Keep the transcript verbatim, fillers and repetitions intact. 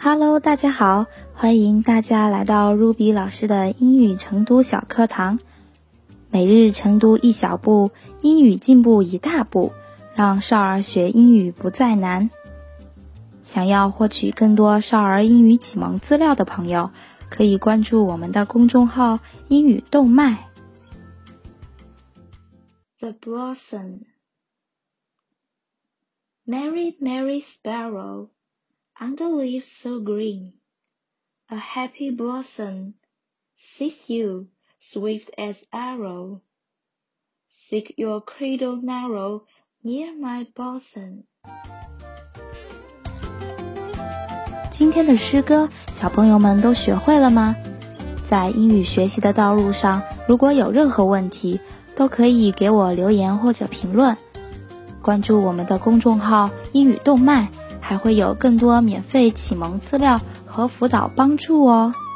Hello， 大家好，欢迎大家来到 Ruby 老师的英语晨读小课堂。每日晨读一小步，英语进步一大步，让少儿学英语不再难。想要获取更多少儿英语启蒙资料的朋友，可以关注我们的公众号英语动脉。 The Blossom. Mary, Mary Sparrow, under leaves so green, a happy blossom, sees you, swift as arrow. Seek your cradle narrow, near my bosom. 今天的诗歌，小朋友们都学会了吗？在英语学习的道路上，如果有任何问题，都可以给我留言或者评论。关注我们的公众号英语动脉，还会有更多免费启蒙资料和辅导帮助哦。